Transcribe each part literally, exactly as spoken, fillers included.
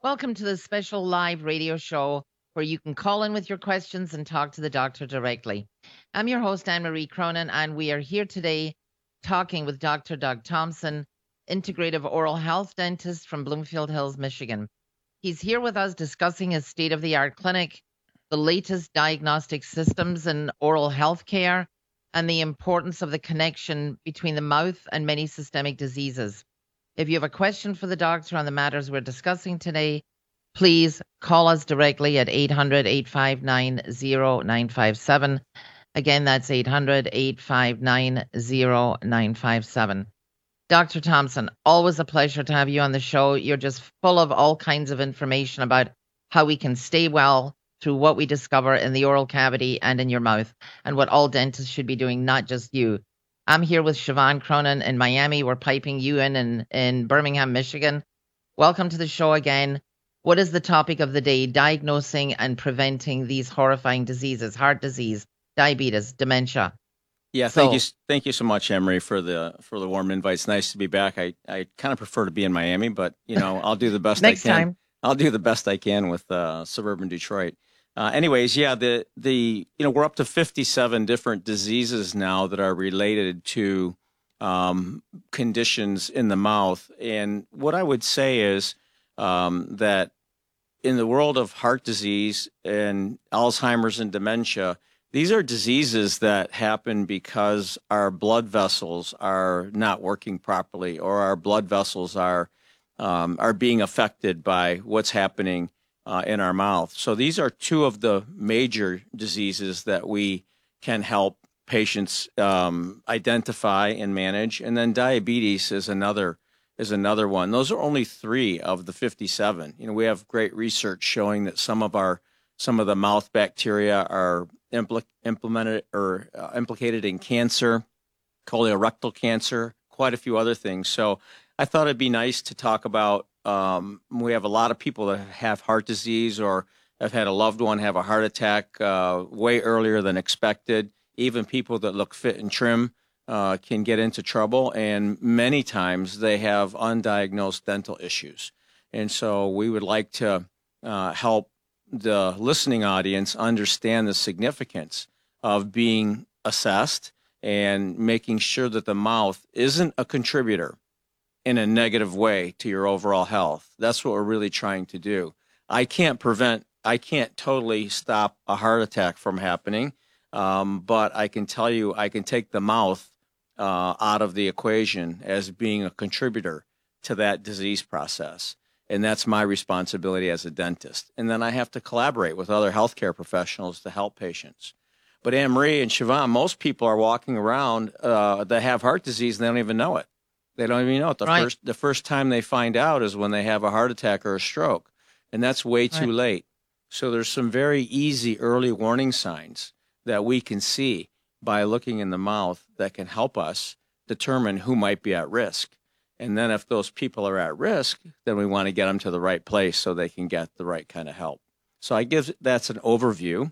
Welcome to this special live radio show where you can call in with your questions and talk to the doctor directly. I'm your host, Anne Marie Cronin, and we are here today talking with Doctor Doug Thompson, integrative oral health dentist from Bloomfield Hills, Michigan. He's here with us discussing his state of the art clinic, the latest diagnostic systems in oral health care, and the importance of the connection between the mouth and many systemic diseases. If you have a question for the doctor on the matters we're discussing today, please call us directly at eight hundred, eight five nine, zero nine five seven. Again, that's eight hundred, eight five nine, zero nine five seven. Doctor Thompson, always a pleasure to have you on the show. You're just full of all kinds of information about how we can stay well through what we discover in the oral cavity and in your mouth, and what all dentists should be doing, not just you. I'm here with Siobhan Cronin in Miami. We're piping you in, in in Birmingham, Michigan. Welcome to the show again. What is the topic of the day? Diagnosing and preventing these horrifying diseases: heart disease, diabetes, dementia. Yeah, So- thank you, thank you so much, Emery, for the for the warm invite. It's nice to be back. I, I kind of prefer to be in Miami, but you know I'll do the best Next I can. time. I'll do the best I can with uh, suburban Detroit. Uh, anyways, yeah, the the you know we're up to fifty-seven different diseases now that are related to um, conditions in the mouth, and what I would say is um, that in the world of heart disease and Alzheimer's and dementia, these are diseases that happen because our blood vessels are not working properly, or our blood vessels are um, are being affected by what's happening uh, in our mouth. So these are two of the major diseases that we can help patients um, identify and manage. And then diabetes is another is another one. Those are only three of the fifty-seven. You know, we have great research showing that some of our some of the mouth bacteria are impl- implemented or uh, implicated in cancer, colorectal cancer, quite a few other things. So I thought it'd be nice to talk about. Um, we have a lot of people that have heart disease or have had a loved one have a heart attack uh, way earlier than expected. Even people that look fit and trim uh, can get into trouble, and many times they have undiagnosed dental issues. And so we would like to uh, help the listening audience understand the significance of being assessed and making sure that the mouth isn't a contributor in a negative way to your overall health. That's what we're really trying to do. I can't prevent, I can't totally stop a heart attack from happening, um, but I can tell you I can take the mouth uh, out of the equation as being a contributor to that disease process. And that's my responsibility as a dentist. And then I have to collaborate with other healthcare professionals to help patients. But Anne-Marie and Siobhan, most people are walking around uh, that have heart disease and they don't even know it. They don't even know it. The Right. first the first time they find out is when they have a heart attack or a stroke. And that's way too Right. late. So there's some very easy early warning signs that we can see by looking in the mouth that can help us determine who might be at risk. And then if those people are at risk, then we want to get them to the right place so they can get the right kind of help. So I give that's an overview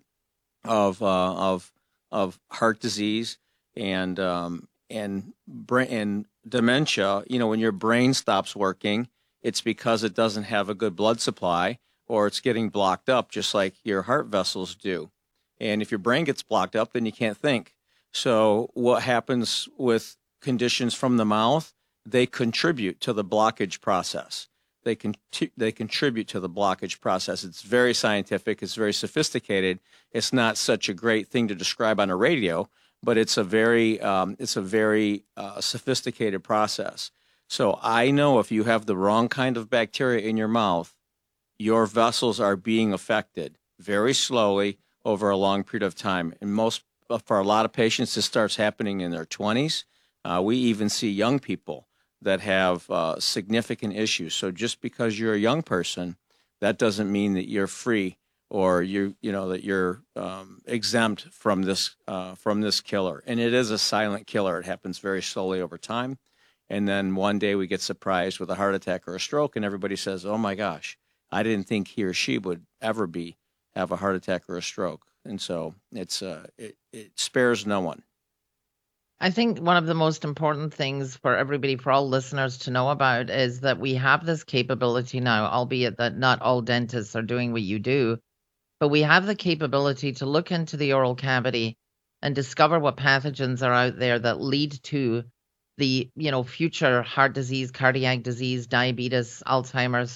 of uh, of of heart disease and um, and brain and dementia. You know, when your brain stops working, it's because it doesn't have a good blood supply, or it's getting blocked up, just like your heart vessels do. And if your brain gets blocked up, then you can't think. So what happens with conditions from the mouth? They contribute to the blockage process. They can they contribute to the blockage process. It's very scientific. It's very sophisticated. It's not such a great thing to describe on a radio, but it's a very um, it's a very uh, sophisticated process. So I know if you have the wrong kind of bacteria in your mouth, your vessels are being affected very slowly over a long period of time. And most for a lot of patients, this starts happening in their twenties. Uh, we even see young people that have uh, significant issues. So just because you're a young person, that doesn't mean that you're free or you you know that you're um, exempt from this uh, from this killer. And it is a silent killer. It happens very slowly over time. And then one day we get surprised with a heart attack or a stroke, and everybody says, "Oh my gosh, I didn't think he or she would ever be have a heart attack or a stroke." And so it's uh, it, it spares no one. I think one of the most important things for everybody, for all listeners to know about is that we have this capability now, albeit that not all dentists are doing what you do, but we have the capability to look into the oral cavity and discover what pathogens are out there that lead to the, you know, future heart disease, cardiac disease, diabetes, Alzheimer's.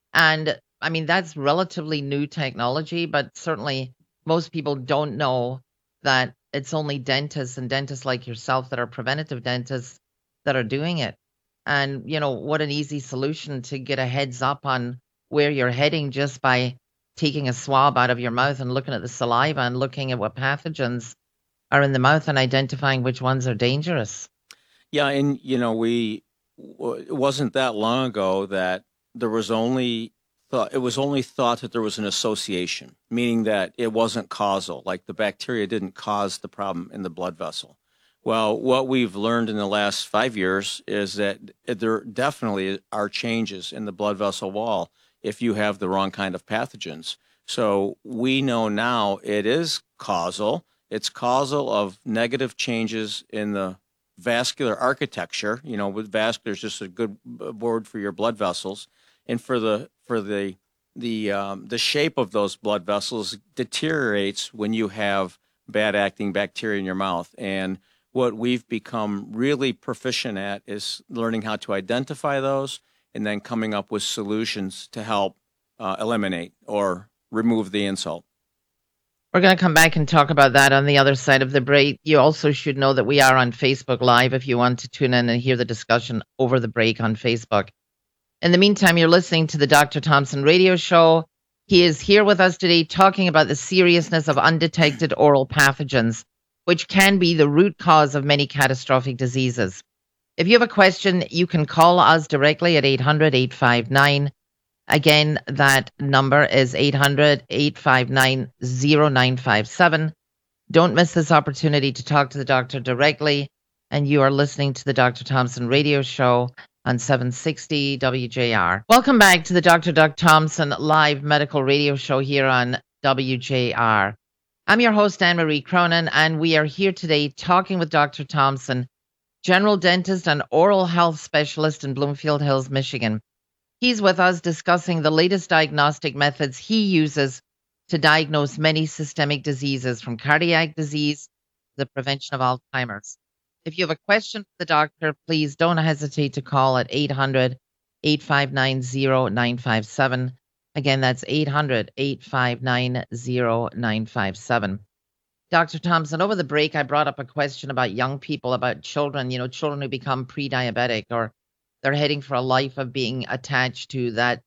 And I mean, that's relatively new technology, but certainly most people don't know that it's only dentists and dentists like yourself that are preventative dentists that are doing it. And, you know, what an easy solution to get a heads up on where you're heading just by taking a swab out of your mouth and looking at the saliva and looking at what pathogens are in the mouth and identifying which ones are dangerous. Yeah, and you know, we it wasn't that long ago that there was only thought it was only thought that there was an association, meaning that it wasn't causal, like the bacteria didn't cause the problem in the blood vessel. Well, what we've learned in the last five years is that there definitely are changes in the blood vessel wall if you have the wrong kind of pathogens. So we know now it is causal. It's causal of negative changes in the vascular architecture. You know, with vascular is just a good word for your blood vessels, and for the for the the um, the shape of those blood vessels deteriorates when you have bad acting bacteria in your mouth. And what we've become really proficient at is learning how to identify those and then coming up with solutions to help uh, eliminate or remove the insult. We're going to come back and talk about that on the other side of the break. You also should know that we are on Facebook Live if you want to tune in and hear the discussion over the break on Facebook. In the meantime, you're listening to the Doctor Thompson Radio Show. He is here with us today talking about the seriousness of undetected oral pathogens, which can be the root cause of many catastrophic diseases. If you have a question, you can call us directly at eight hundred, eight five nine. Again, that number is eight hundred, eight five nine, zero nine five seven. Don't miss this opportunity to talk to the doctor directly. And you are listening to the Doctor Thompson Radio Show on seven sixty W J R. Welcome back to the Doctor Doug Thompson live medical radio show here on W J R. I'm your host, Anne-Marie Cronin, and we are here today talking with Doctor Thompson, general dentist and oral health specialist in Bloomfield Hills, Michigan. He's with us discussing the latest diagnostic methods he uses to diagnose many systemic diseases, from cardiac disease to the prevention of Alzheimer's. If you have a question for the doctor, please don't hesitate to call at eight hundred, eight five nine, zero nine five seven. Again, that's eight hundred, eight five nine, zero nine five seven. Doctor Thompson, over the break, I brought up a question about young people, about children, you know, children who become pre-diabetic, or they're heading for a life of being attached to that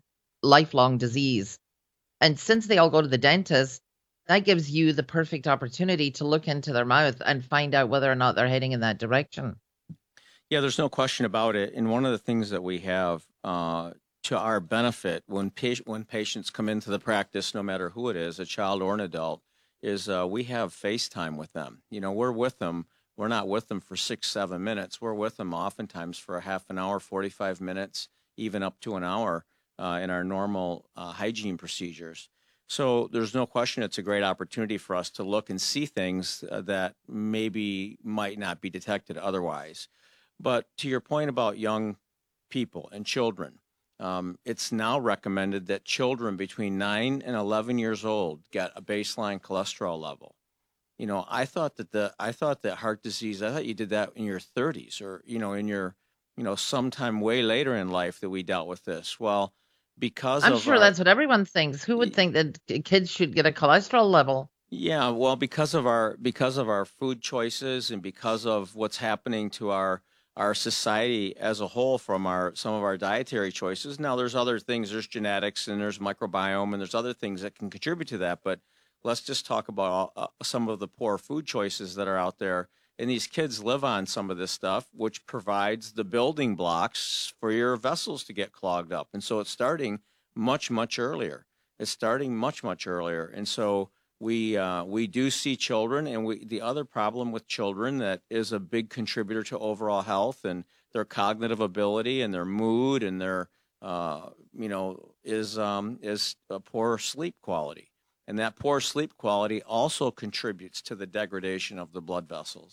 lifelong disease. And since they all go to the dentist, that gives you the perfect opportunity to look into their mouth and find out whether or not they're heading in that direction. Yeah, there's no question about it. And one of the things that we have uh, to our benefit when, pa- when patients come into the practice, no matter who it is, a child or an adult, is uh, we have FaceTime with them. You know, we're with them. We're not with them for six, seven minutes. We're with them oftentimes for a half an hour, forty-five minutes, even up to an hour uh, in our normal uh, hygiene procedures. So there's no question it's a great opportunity for us to look and see things uh, that maybe might not be detected otherwise. But to your point about young people and children, um, it's now recommended that children between nine and eleven years old get a baseline cholesterol level. You know, I thought that the I thought that heart disease, I thought you did that in your thirties, or, you know, in your, you know, sometime way later in life that we dealt with this. Well, because I'm of sure our, that's what everyone thinks. Who would think that kids should get a cholesterol level? Yeah, well, because of our because of our food choices and because of what's happening to our our society as a whole from our some of our dietary choices. Now, there's other things. There's genetics and there's microbiome and there's other things that can contribute to that. But let's just talk about uh, some of the poor food choices that are out there. And these kids live on some of this stuff, which provides the building blocks for your vessels to get clogged up. And so it's starting much, much earlier. It's starting much, much earlier. And so we uh, we do see children, and we the other problem with children that is a big contributor to overall health and their cognitive ability and their mood and their uh, you know is um, is a poor sleep quality. And that poor sleep quality also contributes to the degradation of the blood vessels.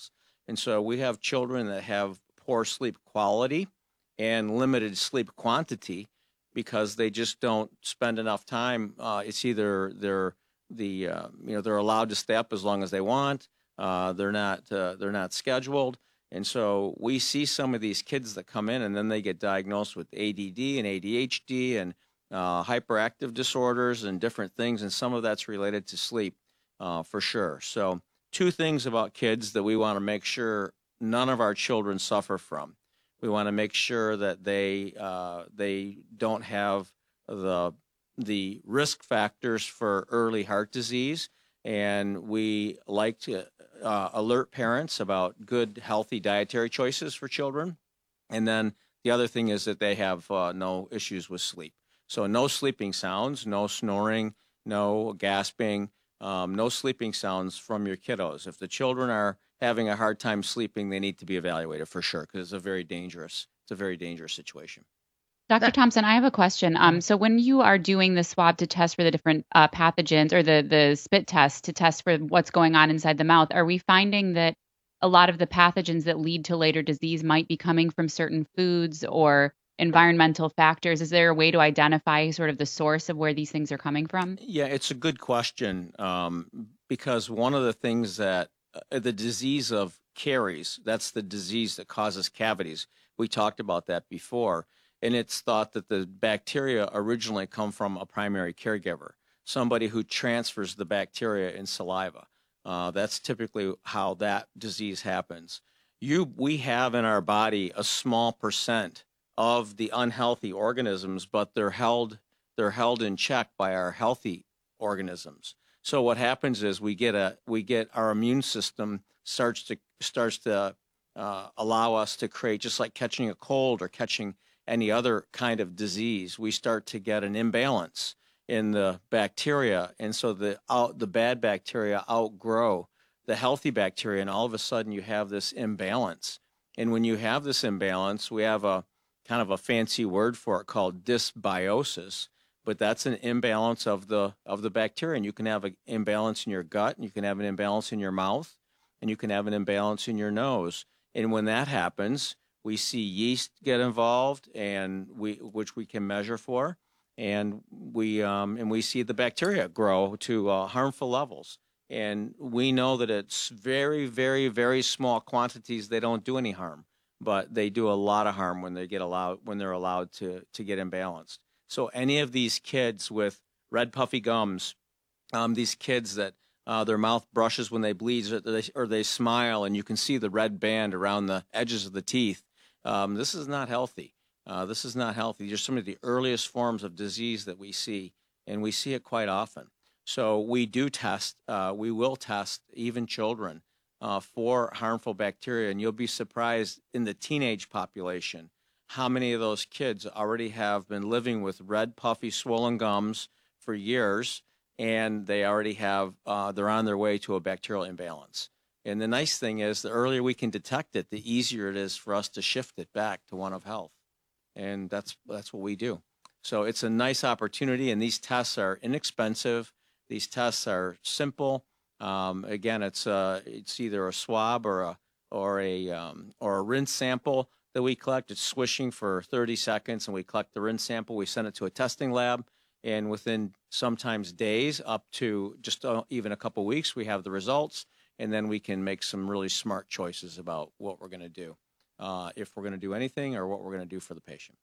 And so we have children that have poor sleep quality and limited sleep quantity because they just don't spend enough time. Uh, it's either they're the uh, you know they're allowed to stay up as long as they want. Uh, they're not uh, they're not scheduled, and so we see some of these kids that come in and then they get diagnosed with A D D and A D H D and uh, hyperactive disorders and different things, and some of that's related to sleep uh, for sure. So two things about kids that we want to make sure none of our children suffer from. We want to make sure that they uh, they don't have the the risk factors for early heart disease, and we like to uh, alert parents about good, healthy dietary choices for children. And then the other thing is that they have uh, no issues with sleep. So no sleeping sounds, no snoring, no gasping, um, no sleeping sounds from your kiddos. If the children are having a hard time sleeping, they need to be evaluated for sure because it's a very dangerous, it's a very dangerous situation. Doctor Thompson, I have a question. Um, so when you are doing the swab to test for the different uh, pathogens or the the spit test to test for what's going on inside the mouth, are we finding that a lot of the pathogens that lead to later disease might be coming from certain foods or environmental factors? Is there a way to identify sort of the source of where these things are coming from? Yeah, it's a good question um, because one of the things that uh, the disease of caries, that's the disease that causes cavities. We talked about that before. And it's thought that the bacteria originally come from a primary caregiver, somebody who transfers the bacteria in saliva. Uh, that's typically how that disease happens. You, we have in our body a small percent of the unhealthy organisms, but they're held they're held in check by our healthy organisms. So what happens is we get a we get our immune system starts to starts to uh, allow us to create, just like catching a cold or catching any other kind of disease, we start to get an imbalance in the bacteria, and so the out, the bad bacteria outgrow the healthy bacteria, and all of a sudden you have this imbalance. And when you have this imbalance, we have a kind of a fancy word for it called dysbiosis, but that's an imbalance of the of the bacteria. And you can have an imbalance in your gut, and you can have an imbalance in your mouth, and you can have an imbalance in your nose. And when that happens, we see yeast get involved, and we which we can measure for, and we um, and we see the bacteria grow to uh, harmful levels. And we know that it's very, very, very small quantities. They don't do any harm, but they do a lot of harm when they get allowed when they're allowed to to get imbalanced. So any of these kids with red puffy gums, um, these kids that uh, their mouth brushes when they bleed, or they, or they smile, and you can see the red band around the edges of the teeth. Um, this is not healthy. Uh, this is not healthy. These are some of the earliest forms of disease that we see, and we see it quite often. So we do test, uh, we will test even children uh, for harmful bacteria, and you'll be surprised in the teenage population how many of those kids already have been living with red, puffy, swollen gums for years, and they already have, uh, they're on their way to a bacterial imbalance. And the nice thing is, the earlier we can detect it, the easier it is for us to shift it back to one of health. And that's that's what we do. So it's a nice opportunity, and these tests are inexpensive. These tests are simple. Um, again, it's uh, it's either a swab or a or a um, or a rinse sample that we collect. It's swishing for thirty seconds, and we collect the rinse sample. We send it to a testing lab, and within sometimes days, up to just uh, even a couple weeks, we have the results. And then we can make some really smart choices about what we're going to do, uh, if we're going to do anything or what we're going to do for the patient.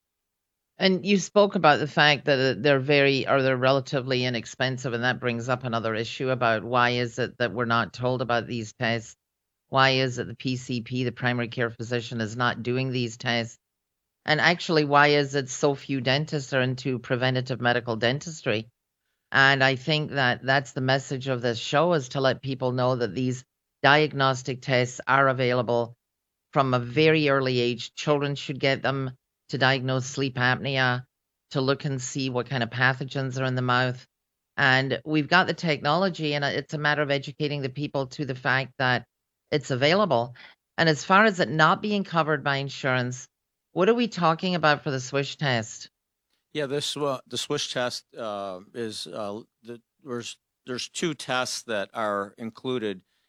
And you spoke about the fact that they're very, or they're relatively inexpensive, and that brings up another issue about why is it that we're not told about these tests? Why is it the P C P, the primary care physician, is not doing these tests? And actually, why is it so few dentists are into preventative medical dentistry? And I think that that's the message of this show, is to let people know that these diagnostic tests are available from a very early age. Children should get them to diagnose sleep apnea, to look and see what kind of pathogens are in the mouth. And we've got the technology, and it's a matter of educating the people to the fact that it's available. And as far as it not being covered by insurance, what are we talking about for the Swish test? Yeah, this uh, the Swish test uh, is uh, the, there's there's two tests that are included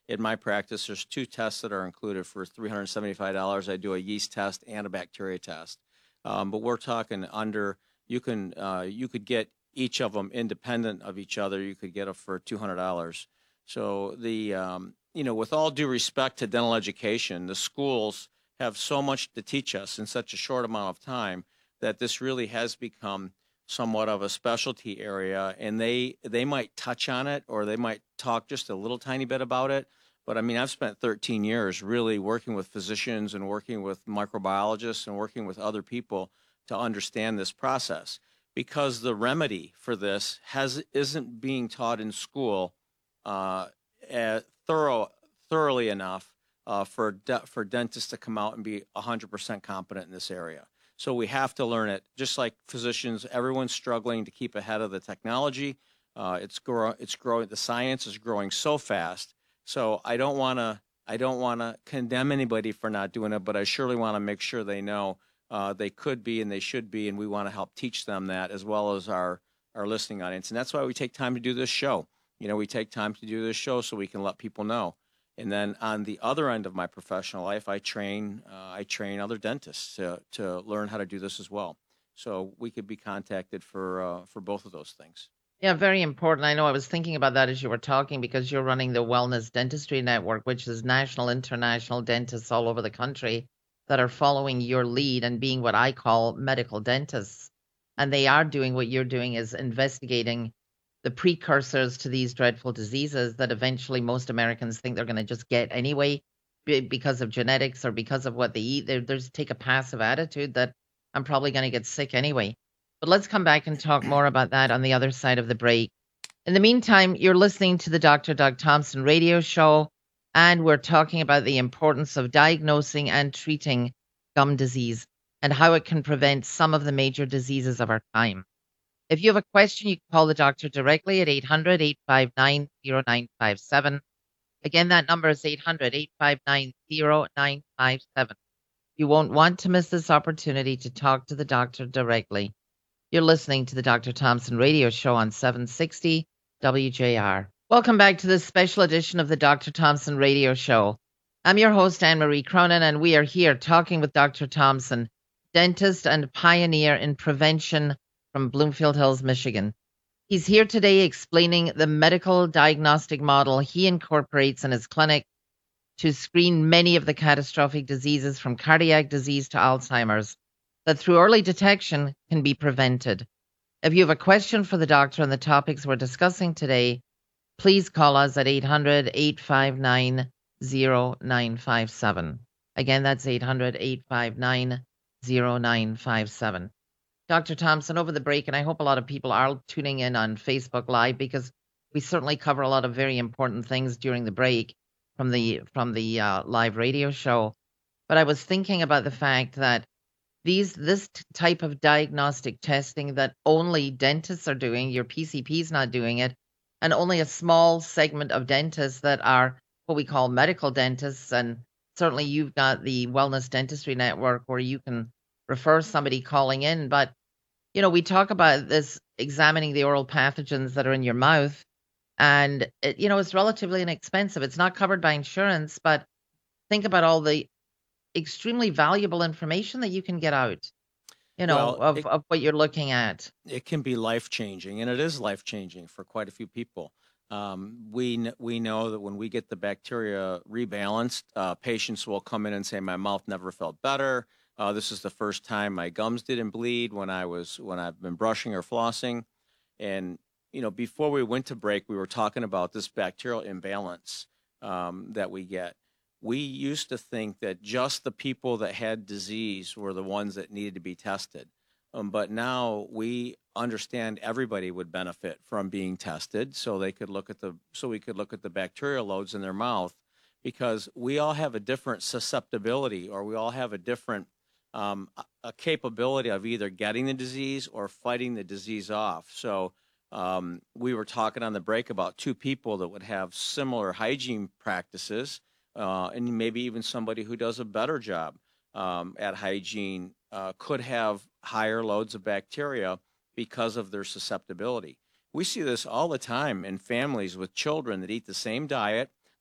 in my practice, there's two tests that are included for three hundred seventy-five dollars. I do a yeast test and a bacteria test. Um, but we're talking under, you can, uh, you could get each of them independent of each other. You could get them for two hundred dollars. So the, um, you know, with all due respect to dental education, the schools have so much to teach us in such a short amount of time that this really has become somewhat of a specialty area, and they they might touch on it or they might talk just a little tiny bit about it. But I mean, I've spent thirteen years really working with physicians and working with microbiologists and working with other people to understand this process, because the remedy for this has isn't being taught in school uh, uh, thorough thoroughly enough uh, for de- for dentists to come out and be one hundred percent competent in this area. So we have to learn it. Just like physicians, everyone's struggling to keep ahead of the technology. Uh, it's grow it's growing. The science is growing so fast. So I don't want to I don't want to condemn anybody for not doing it, but I surely want to make sure they know uh, they could be and they should be, and we want to help teach them that, as well as our our listening audience. And that's why we take time to do this show. You know, we take time to do this show so we can let people know. And then on the other end of my professional life, I train uh, I train other dentists to to learn how to do this as well. So we could be contacted for uh, for both of those things. Yeah, very important. I know I was thinking about that as you were talking, because you're running the Wellness Dentistry Network, which is national, international dentists all over the country that are following your lead and being what I call medical dentists. And they are doing what you're doing, is investigating the precursors to these dreadful diseases that eventually most Americans think they're going to just get anyway be- because of genetics or because of what they eat. They they just take a passive attitude that I'm probably going to get sick anyway. But let's come back and talk more about that on the other side of the break. In the meantime, you're listening to the Doctor Doug Thompson radio show, and we're talking about the importance of diagnosing and treating gum disease and how it can prevent some of the major diseases of our time. If you have a question, you can call the doctor directly at eight hundred, eight five nine, zero nine five seven. Again, that number is eight hundred, eight five nine, zero nine five seven. You won't want to miss this opportunity to talk to the doctor directly. You're listening to the Doctor Thompson radio show on seven sixty W J R. Welcome back to this special edition of the Doctor Thompson radio show. I'm your host, Anne-Marie Cronin, and we are here talking with Doctor Thompson, dentist and pioneer in prevention from Bloomfield Hills, Michigan. He's here today explaining the medical diagnostic model he incorporates in his clinic to screen many of the catastrophic diseases, from cardiac disease to Alzheimer's, that through early detection can be prevented. If you have a question for the doctor on the topics we're discussing today, please call us at eight hundred, eight five nine, zero nine five seven. Again, that's eight hundred, eight five nine, zero nine five seven. Doctor Thompson, over the break, and I hope a lot of people are tuning in on Facebook Live, because we certainly cover a lot of very important things during the break from the from the uh, live radio show. But I was thinking about the fact that these this t- type of diagnostic testing that only dentists are doing, your P C P's not doing it, and only a small segment of dentists that are what we call medical dentists, and certainly you've got the Wellness Dentistry Network where you can refer somebody calling in. But, you know, we talk about this examining the oral pathogens that are in your mouth, and, it, you know, it's relatively inexpensive. It's not covered by insurance, but think about all the extremely valuable information that you can get out, you know, Well, of, it, of what you're looking at. it can be life-changing, and it is life-changing for quite a few people. Um, we, kn- we know that when we get the bacteria rebalanced, uh, patients will come in and say, my mouth never felt better. Uh, this is the first time my gums didn't bleed when I was when I've been brushing or flossing. And, you know, before we went to break, we were talking about this bacterial imbalance um, that we get. We used to think that just the people that had disease were the ones that needed to be tested. Um, but now we understand everybody would benefit from being tested, so they could look at the so we could look at the bacterial loads in their mouth, because we all have a different susceptibility, or we all have a different um, a capability of either getting the disease or fighting the disease off. So um, we were talking on the break about two people that would have similar hygiene practices. Uh, and maybe even somebody who does a better job um, at hygiene uh, could have higher loads of bacteria because of their susceptibility. We see this all the time in families with children that eat the same diet,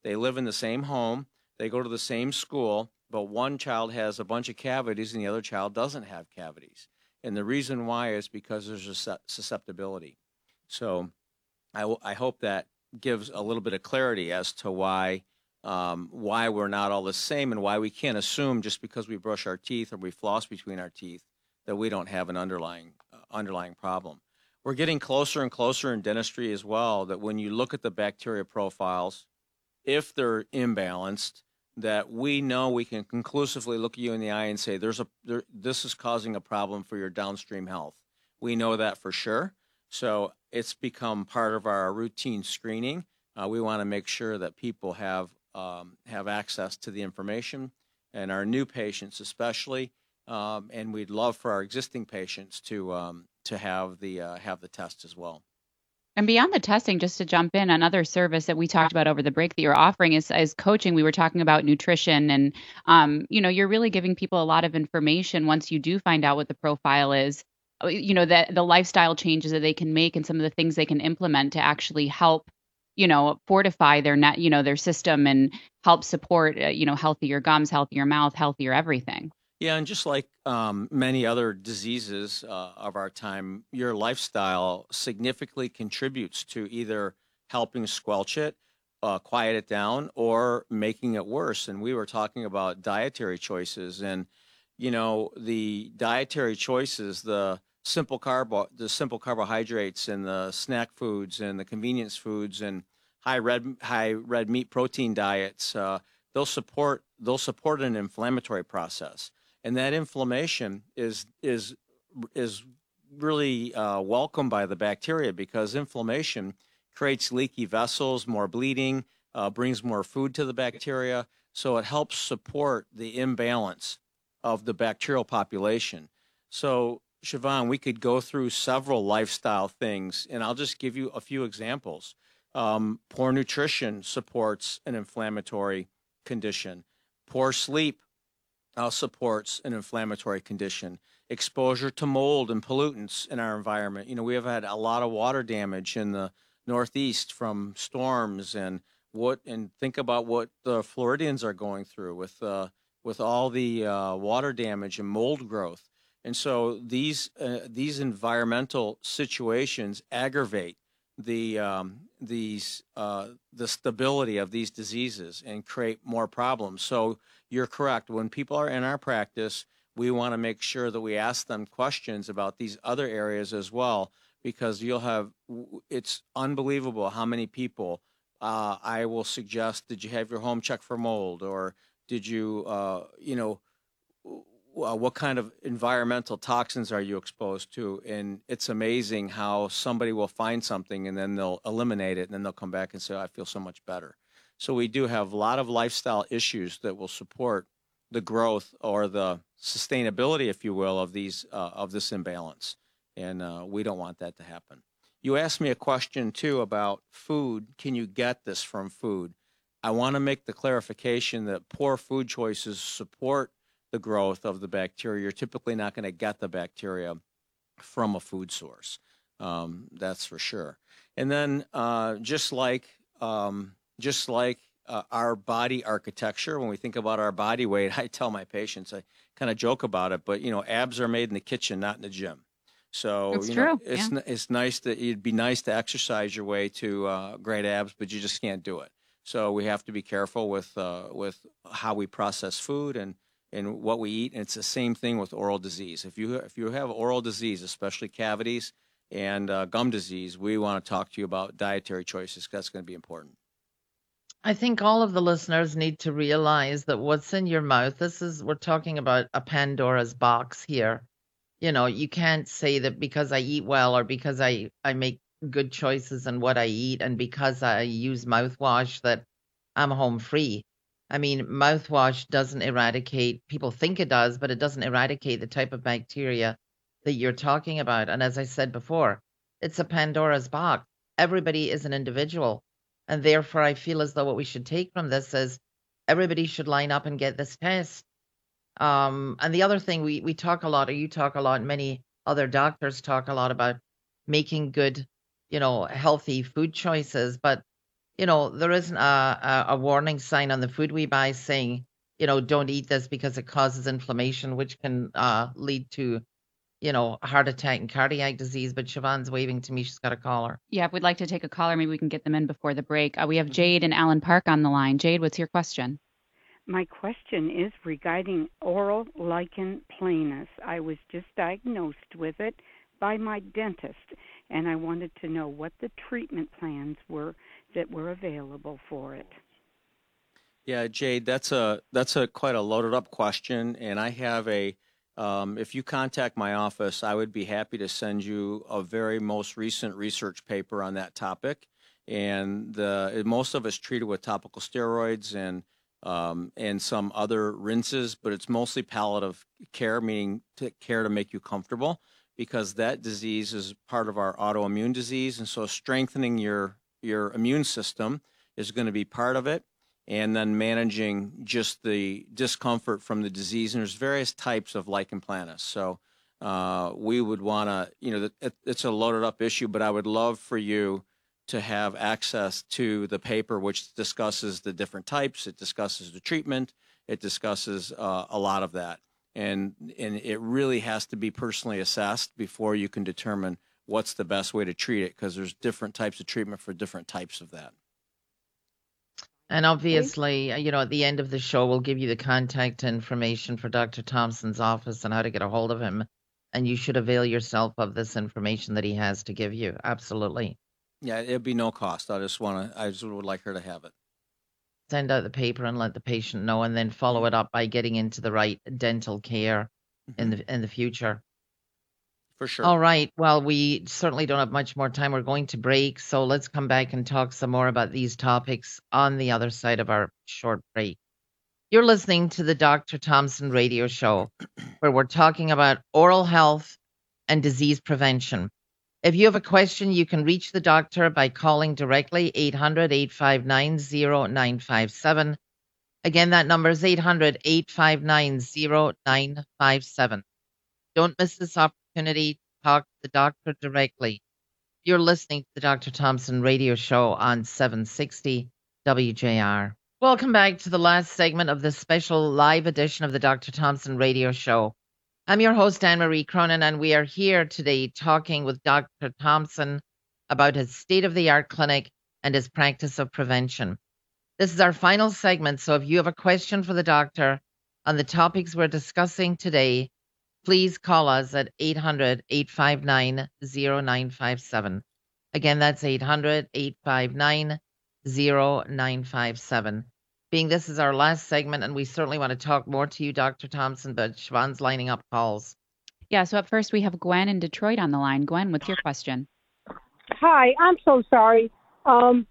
They live in the same home. They go to the same school, but one child has a bunch of cavities and the other child doesn't have cavities. And the reason why is because there's a susceptibility. So I, w- I hope that gives a little bit of clarity as to why um, why we're not all the same and why we can't assume just because we brush our teeth or we floss between our teeth that we don't have an underlying uh, underlying problem. We're getting closer and closer in dentistry as well, that when you look at the bacteria profiles, if they're imbalanced, that we know we can conclusively look at you in the eye and say, there's a there, this is causing a problem for your downstream health. We know that for sure. So it's become part of our routine screening. Uh, we want to make sure that people have um, have access to the information, and our new patients especially. Um, and we'd love for our existing patients to um, to have the uh, have the test as well. And beyond the testing, just to jump in, another service that we talked about over the break that you're offering is, is coaching. We were talking about nutrition, and um, you know, you're really giving people a lot of information once you do find out what the profile is. You know, that the lifestyle changes that they can make and some of the things they can implement to actually help, you know, fortify their net, you know, their system and help support, uh, you know, healthier gums, healthier mouth, healthier everything. Yeah, and just like um, many other diseases uh, of our time, your lifestyle significantly contributes to either helping squelch it, uh, quiet it down, or making it worse. And we were talking about dietary choices, and you know, the dietary choices, the simple carbo, the simple carbohydrates, and the snack foods, and the convenience foods, and high red high red meat protein diets, uh, they'll support they'll support an inflammatory process. And that inflammation is is is really uh, welcomed by the bacteria, because inflammation creates leaky vessels, more bleeding, uh, brings more food to the bacteria. So it helps support the imbalance of the bacterial population. So, Siobhan, we could go through several lifestyle things, and I'll just give you a few examples. Um, poor nutrition supports an inflammatory condition. Poor sleep Uh, supports an inflammatory condition. Exposure to mold and pollutants in our environment. You know, we have had a lot of water damage in the Northeast from storms, and what and think about what the Floridians are going through with uh, with all the uh, water damage and mold growth. And so these uh, these environmental situations aggravate the um, these uh, the stability of these diseases and create more problems. So you're correct. When people are in our practice, we want to make sure that we ask them questions about these other areas as well, because you'll have, it's unbelievable how many people uh, I will suggest, did you have your home checked for mold? Or did you, uh, you know, what kind of environmental toxins are you exposed to? And it's amazing how somebody will find something and then they'll eliminate it, and then they'll come back and say, oh, I feel so much better. So we do have a lot of lifestyle issues that will support the growth or the sustainability, if you will, of these uh, of this imbalance, and uh, we don't want that to happen. You asked me a question too about food. Can you get this from food? I want to make the clarification that poor food choices support the growth of the bacteria. You're typically not going to get the bacteria from a food source. Um, that's for sure. And then uh, just like um, Just like uh, our body architecture, when we think about our body weight, I tell my patients, I kind of joke about it, but you know, abs are made in the kitchen, not in the gym. So That's you true. know, it's Yeah. it's nice that it'd be nice to exercise your way to uh, great abs, but you just can't do it. So we have to be careful with uh, with how we process food and and what we eat. And it's the same thing with oral disease. If you if you have oral disease, especially cavities and uh, gum disease, we want to talk to you about dietary choices, because that's going to be important. I think all of the listeners need to realize that what's in your mouth, this is, we're talking about a Pandora's box here. You know, you can't say that because I eat well, or because I, I make good choices in what I eat, and because I use mouthwash, that I'm home free. I mean, mouthwash doesn't eradicate, people think it does, but it doesn't eradicate the type of bacteria that you're talking about. And as I said before, it's a Pandora's box. Everybody is an individual. And therefore, I feel as though what we should take from this is everybody should line up and get this test. Um, and the other thing, we, we talk a lot, or you talk a lot, and many other doctors talk a lot about making good, you know, healthy food choices. But you know, there isn't a, a, a warning sign on the food we buy saying, you know, don't eat this because it causes inflammation, which can uh, lead to, you know, heart attack and cardiac disease. But Siobhan's waving to me. She's got a caller. Yeah, if we'd like to take a caller, maybe we can get them in before the break. Uh, we have Jade and Allen Park on the line. Jade, what's your question? My question is regarding oral lichen planus. I was just diagnosed with it by my dentist, and I wanted to know what the treatment plans were that were available for it. Yeah, Jade, that's a that's a quite a loaded up question, and I have a. Um, if you contact my office, I would be happy to send you a very most recent research paper on that topic. And the most of it's treated with topical steroids and um, and some other rinses, but it's mostly palliative care, meaning to care to make you comfortable, because that disease is part of our autoimmune disease, and so strengthening your your immune system is going to be part of it. And then managing just the discomfort from the disease. And there's various types of lichen planus. So uh, we would want to, you know, it, it's a loaded up issue, but I would love for you to have access to the paper, which discusses the different types. It discusses the treatment. It discusses uh, a lot of that. And, and it really has to be personally assessed before you can determine what's the best way to treat it, because there's different types of treatment for different types of that. And obviously, you know, at the end of the show, we'll give you the contact information for Doctor Thompson's office and how to get a hold of him. And you should avail yourself of this information that he has to give you. Absolutely. Yeah, it'd be no cost. I just want to, I just would like her to have it. Send out the paper and let the patient know, and then follow it up by getting into the right dental care mm-hmm. in the in the future. For sure. All right. Well, we certainly don't have much more time. We're going to break. So let's come back and talk some more about these topics on the other side of our short break. You're listening to the Doctor Thompson Radio Show, where we're talking about oral health and disease prevention. If you have a question, you can reach the doctor by calling directly eight hundred, eight five nine, zero nine five seven. Again, that number is eight hundred, eight five nine, zero nine five seven. Don't miss this opportunity to talk to the doctor directly. You're listening to the Doctor Thompson Radio Show on seven sixty W J R. Welcome back to the last segment of this special live edition of the Doctor Thompson Radio Show. I'm your host, Anne-Marie Cronin, and we are here today talking with Doctor Thompson about his state-of-the-art clinic and his practice of prevention. This is our final segment, so if you have a question for the doctor on the topics we're discussing today, please call us at eight hundred, eight five nine, zero nine five seven. Again, that's eight hundred, eight five nine, zero nine five seven. Being this is our last segment, and we certainly want to talk more to you, Doctor Thompson, but Siobhan's lining up calls. Yeah, so up first we have Gwen in Detroit on the line. Gwen, what's your question? Hi, I'm so sorry. Um,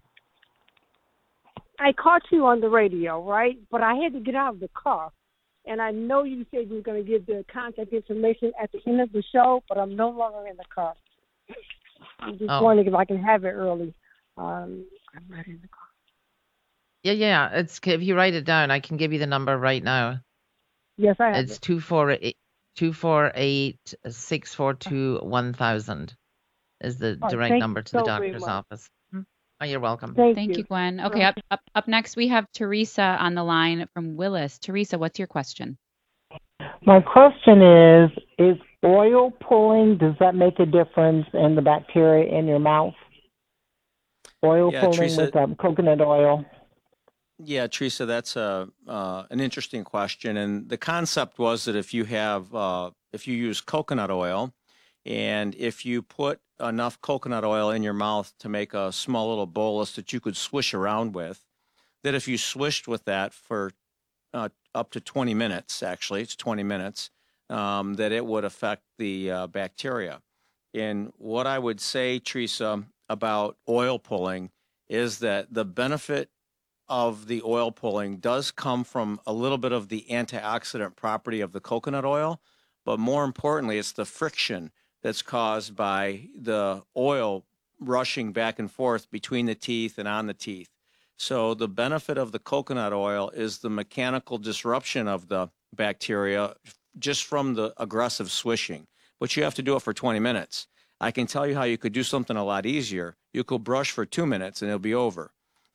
I caught you on the radio, right? But I had to get out of the car. And I know you said you were going to give the contact information at the end of the show, but I'm no longer in the car. I'm just oh. wondering if I can have it early. Um, I'm not in the car. Yeah, yeah. It's if you write it down, I can give you the number right now. Yes, I have. It's two four eight two four eight six four two one thousand is the oh, direct number to so the doctor's office. Oh, you're welcome. Thank, thank you. you, Gwen. Okay, up, up up next we have Teresa on the line from Willis. Teresa, what's your question? My question is: Is oil pulling, does that make a difference in the bacteria in your mouth? Oil yeah, pulling Teresa, with um, coconut oil. Yeah, Teresa, that's a uh, an interesting question, and the concept was that if you have uh, if you use coconut oil, and if you put enough coconut oil in your mouth to make a small little bolus that you could swish around with, that if you swished with that for uh, up to twenty minutes, actually it's twenty minutes, um, that it would affect the uh, bacteria. And what I would say, Teresa, about oil pulling is that the benefit of the oil pulling does come from a little bit of the antioxidant property of the coconut oil, but more importantly, it's the friction that's caused by the oil rushing back and forth between the teeth and on the teeth. So the benefit of the coconut oil is the mechanical disruption of the bacteria just from the aggressive swishing. But you have to do it for twenty minutes. I can tell you how you could do something a lot easier. You could brush for two minutes and it'll be over.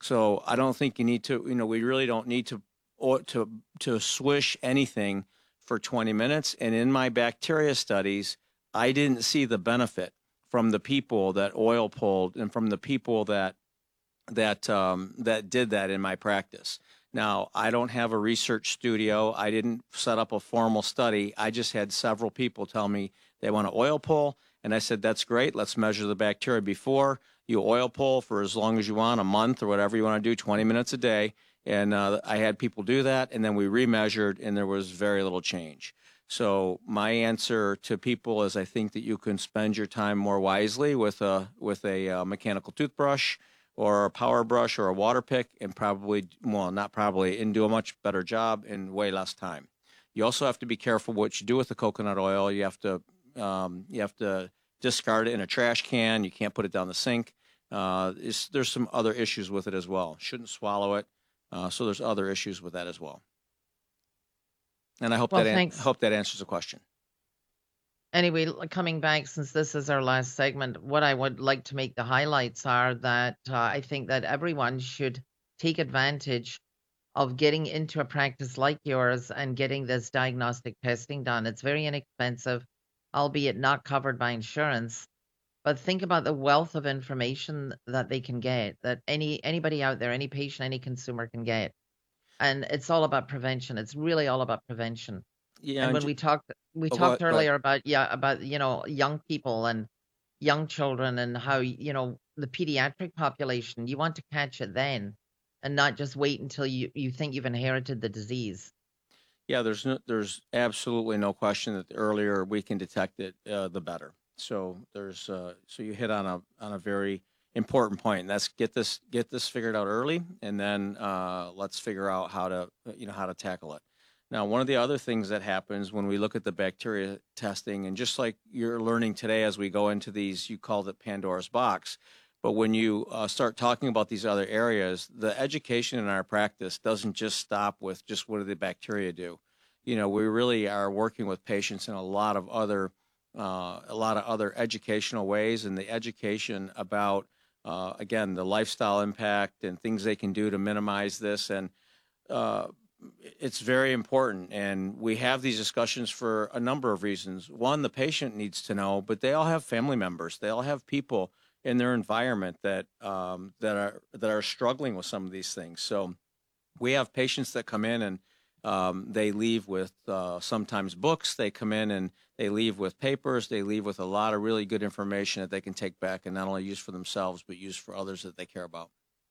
So I don't think you need to, you know, we really don't need to or to to swish anything for twenty minutes. And in my bacteria studies, I didn't see the benefit from the people that oil pulled and from the people that that um, that did that in my practice. Now, I don't have a research studio. I didn't set up a formal study. I just had several people tell me they want to oil pull. And I said, that's great. Let's measure the bacteria before. You oil pull for as long as you want, a month or whatever you want to do, twenty minutes a day. And uh, I had people do that. And then we remeasured, and there was very little change. So my answer to people is I think that you can spend your time more wisely with a, with a uh, mechanical toothbrush or a power brush or a water pick, and probably, well, not probably, and do a much better job in way less time. You also have to be careful what you do with the coconut oil. You have to um, you have to discard it in a trash can. You can't put it down the sink. Uh, there's some other issues with it as well. Shouldn't swallow it. Uh, so there's other issues with that as well. And I hope Well, that an- thanks. hope that answers the question. Anyway, l- coming back, since this is our last segment, what I would like to make the highlights are that uh, I think that everyone should take advantage of getting into a practice like yours and getting this diagnostic testing done. It's very inexpensive, albeit not covered by insurance. But think about the wealth of information that they can get, that any anybody out there, any patient, any consumer can get. And it's all about prevention. It's really all about prevention. Yeah. And and when ju- we talked we oh, go talked ahead- go ahead. earlier about yeah about you know young people and young children and how you know the pediatric population, you want to catch it then and not just wait until you you think you've inherited the disease. Yeah, there's no, there's absolutely no question that the earlier we can detect it, uh, the better. So there's uh, so you hit on a on a very important point, and that's get this get this figured out early, and then uh, let's figure out how to you know how to tackle it. Now, one of the other things that happens when we look at the bacteria testing, and just like you're learning today as we go into these, you called it Pandora's box. But when you uh, start talking about these other areas, the education in our practice doesn't just stop with just what do the bacteria do. You know, we really are working with patients in a lot of other, uh, a lot of other educational ways, and the education about, uh, again, the lifestyle impact and things they can do to minimize this. And uh, it's very important. And we have these discussions for a number of reasons. One, the patient needs to know, but they all have family members. They all have people in their environment that um, that are that are struggling with some of these things. So we have patients that come in and um, they leave with uh, sometimes books. They come in and they leave with papers. They leave with a lot of really good information that they can take back and not only use for themselves, but use for others that they care about.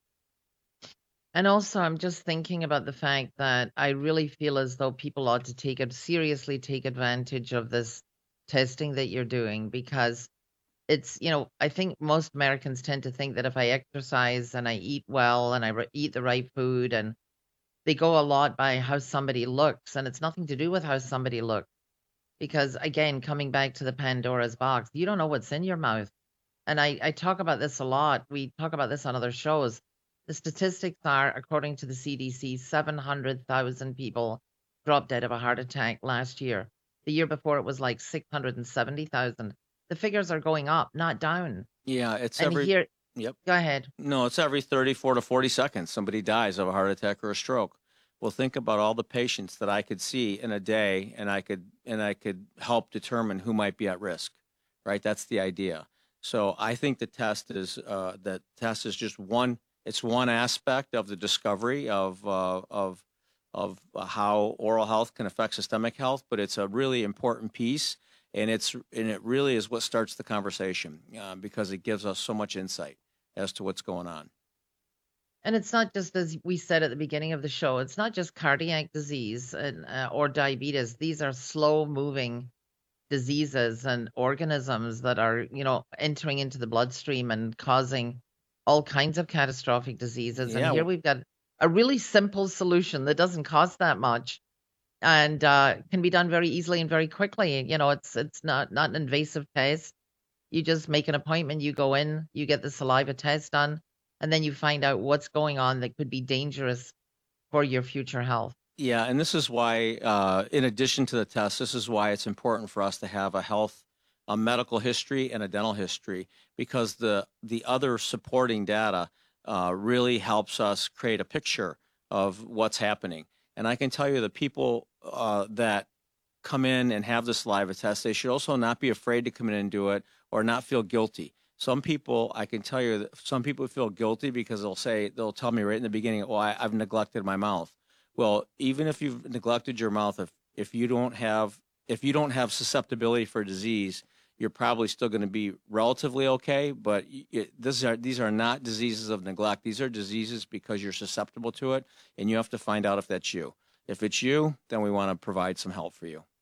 And also, I'm just thinking about the fact that I really feel as though people ought to take it seriously, take advantage of this testing that you're doing, because it's, you know, I think most Americans tend to think that if I exercise and I eat well and I re- eat the right food, and they go a lot by how somebody looks, and it's nothing to do with how somebody looks. Because again, coming back to the Pandora's box, you don't know what's in your mouth. And I, I talk about this a lot. We talk about this on other shows. The statistics are, according to the C D C, seven hundred thousand people dropped dead of a heart attack last year. The year before, it was like six hundred seventy thousand. The figures are going up, not down. Yeah, it's And every. here, Yep. go ahead. No, it's every thirty-four to forty seconds somebody dies of a heart attack or a stroke. Well, think about all the patients that I could see in a day, and I could and I could help determine who might be at risk. Right? That's the idea. So I think the test is uh, the test is just one. It's one aspect of the discovery of uh, of of how oral health can affect systemic health, but it's a really important piece, and it's and it really is what starts the conversation uh, because it gives us so much insight as to what's going on. And it's not just, as we said at the beginning of the show, it's not just cardiac disease and, uh, or diabetes. These are slow moving diseases and organisms that are, you know, entering into the bloodstream and causing all kinds of catastrophic diseases. Yeah. And here we've got a really simple solution that doesn't cost that much and uh, can be done very easily and very quickly. You know, it's it's not, not an invasive test. You just make an appointment, you go in, you get the saliva test done, and then you find out what's going on that could be dangerous for your future health. Yeah, and this is why, uh, in addition to the test, this is why it's important for us to have a health, a medical history, and a dental history, because the the other supporting data uh, really helps us create a picture of what's happening. And I can tell you the people uh, that come in and have the saliva test, they should also not be afraid to come in and do it or not feel guilty. Some people, I can tell you that some people feel guilty because they'll say, they'll tell me right in the beginning, oh, I, I've neglected my mouth. Well, even if you've neglected your mouth, if, if you don't have, if you don't have susceptibility for disease, you're probably still going to be relatively okay. But it, this are, these are not diseases of neglect. These are diseases because you're susceptible to it, and you have to find out if that's you. If it's you, then we want to provide some help for you.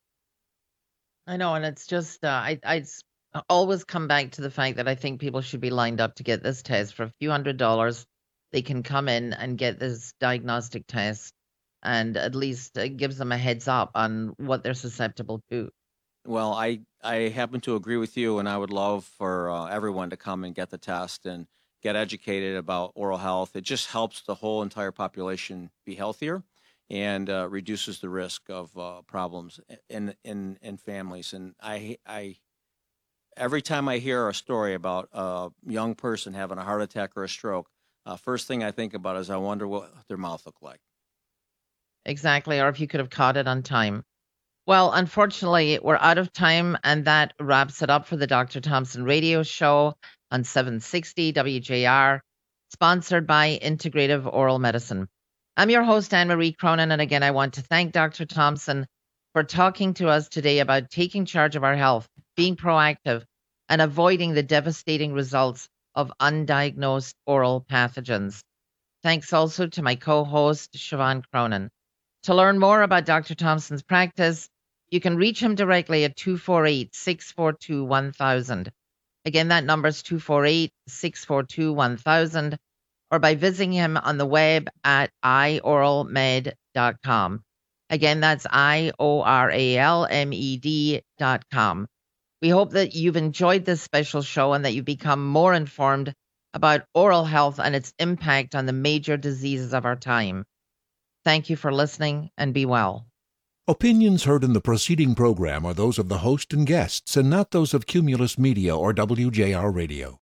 I know, and it's just, uh, I, I always come back to the fact that I think people should be lined up to get this test for a few hundred dollars. They can come in and get this diagnostic test, and at least it gives them a heads up on what they're susceptible to. Well, I, I happen to agree with you, and I would love for uh, everyone to come and get the test and get educated about oral health. It just helps the whole entire population be healthier and uh, reduces the risk of uh, problems in, in in families. And I I every time I hear a story about a young person having a heart attack or a stroke, uh, first thing I think about is I wonder what their mouth looked like. Exactly, or if you could have caught it on time. Well, unfortunately, we're out of time, and that wraps it up for the Doctor Thompson radio show on seven sixty W J R, sponsored by Integrative Oral Medicine. I'm your host, Anne-Marie Cronin, and again, I want to thank Doctor Thompson for talking to us today about taking charge of our health, being proactive, and avoiding the devastating results of undiagnosed oral pathogens. Thanks also to my co-host, Siobhan Cronin. To learn more about Doctor Thompson's practice, you can reach him directly at two four eight, six four two, one thousand. Again, that number is two four eight, six four two, one thousand. Or by visiting him on the web at i oral med dot com. Again, that's I O R A L M E D dot com. We hope that you've enjoyed this special show and that you've become more informed about oral health and its impact on the major diseases of our time. Thank you for listening, and be well. Opinions heard in the preceding program are those of the host and guests and not those of Cumulus Media or W J R Radio.